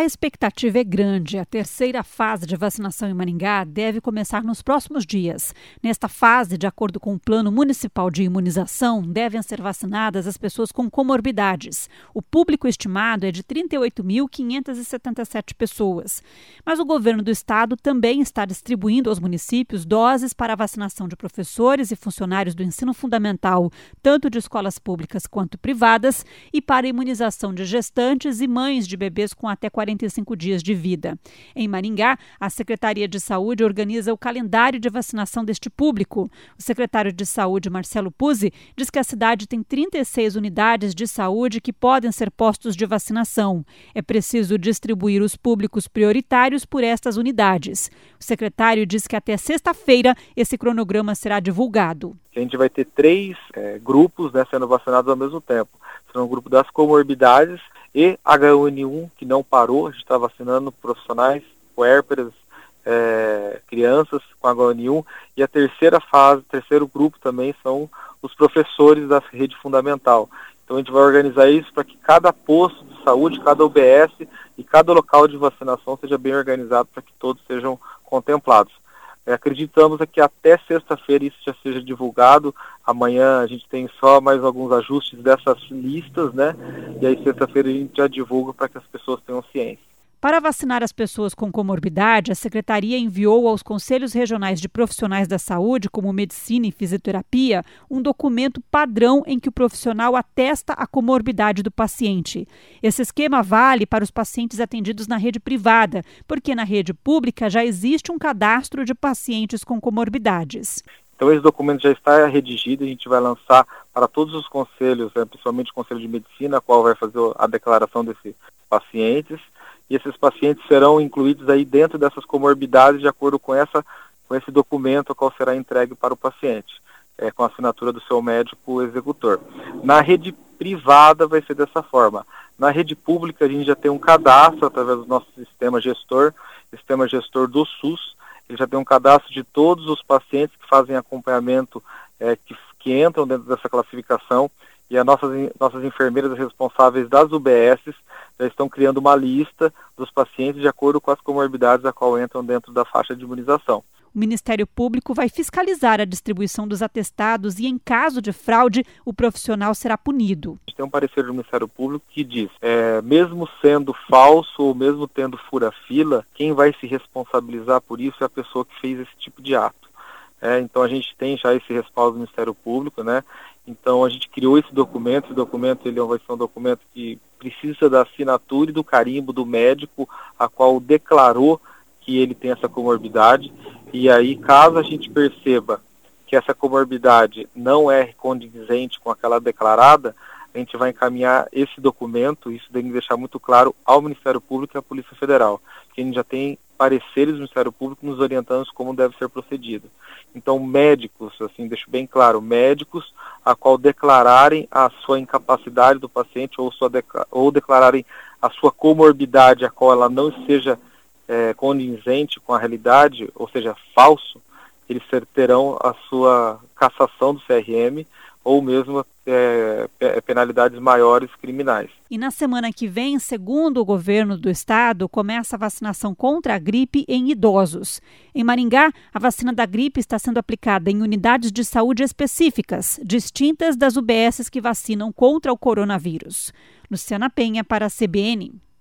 A expectativa é grande. A terceira fase de vacinação em Maringá deve começar nos próximos dias. Nesta fase, de acordo com o Plano Municipal de Imunização, devem ser vacinadas as pessoas com comorbidades. O público estimado é de 38.577 pessoas. Mas o governo do estado também está distribuindo aos municípios doses para a vacinação de professores e funcionários do ensino fundamental, tanto de escolas públicas quanto privadas, e para a imunização de gestantes e mães de bebês com até 45 dias de vida. Em Maringá, a Secretaria de Saúde organiza o calendário de vacinação deste público. O secretário de Saúde, Marcelo Puzzi, diz que a cidade tem 36 unidades de saúde que podem ser postos de vacinação. É preciso distribuir os públicos prioritários por estas unidades. O secretário diz que até sexta-feira esse cronograma será divulgado. A gente vai ter três grupos, sendo vacinados ao mesmo tempo. Serão o grupo das comorbidades e H1N1, que não parou. A gente está vacinando profissionais, puérperas, crianças com H1N1. E a terceira fase, o terceiro grupo também são os professores da rede fundamental. Então a gente vai organizar isso para que cada posto de saúde, cada UBS e cada local de vacinação seja bem organizado para que todos sejam contemplados. Acreditamos que até sexta-feira isso já seja divulgado. Amanhã a gente tem só mais alguns ajustes dessas listas, E aí sexta-feira a gente já divulga para que as pessoas tenham ciência. Para vacinar as pessoas com comorbidade, a Secretaria enviou aos Conselhos Regionais de Profissionais da Saúde, como Medicina e Fisioterapia, um documento padrão em que o profissional atesta a comorbidade do paciente. Esse esquema vale para os pacientes atendidos na rede privada, porque na rede pública já existe um cadastro de pacientes com comorbidades. Então esse documento já está redigido, a gente vai lançar para todos os conselhos, principalmente o Conselho de Medicina, a qual vai fazer a declaração desses pacientes. E esses pacientes serão incluídos aí dentro dessas comorbidades de acordo com esse documento, a qual será entregue para o paciente, com a assinatura do seu médico executor. Na rede privada vai ser dessa forma. Na rede pública a gente já tem um cadastro através do nosso sistema gestor do SUS. Ele já tem um cadastro de todos os pacientes que fazem acompanhamento, que entram dentro dessa classificação. E as nossas enfermeiras responsáveis das UBSs já estão criando uma lista dos pacientes de acordo com as comorbidades a qual entram dentro da faixa de imunização. O Ministério Público vai fiscalizar a distribuição dos atestados e, em caso de fraude, o profissional será punido. A gente tem um parecer do Ministério Público que diz, mesmo sendo falso ou mesmo tendo fura-fila, quem vai se responsabilizar por isso é a pessoa que fez esse tipo de ato. Então a gente tem já esse respaldo do Ministério Público, Então a gente criou esse documento ele vai ser um documento que precisa da assinatura e do carimbo do médico, a qual declarou que ele tem essa comorbidade. E aí, caso a gente perceba que essa comorbidade não é condizente com aquela declarada, a gente vai encaminhar esse documento, isso tem que deixar muito claro ao Ministério Público e à Polícia Federal, que a gente já tem pareceres do Ministério Público nos orientando como deve ser procedido. Então, médicos, deixo bem claro, médicos a qual declararem a sua incapacidade do paciente ou declararem a sua comorbidade, a qual ela não seja condizente com a realidade, ou seja, falso, eles terão a sua cassação do CRM ou mesmo penalidades maiores criminais. E na semana que vem, segundo o governo do estado, começa a vacinação contra a gripe em idosos. Em Maringá, a vacina da gripe está sendo aplicada em unidades de saúde específicas, distintas das UBSs que vacinam contra o coronavírus. Luciana Penha para a CBN.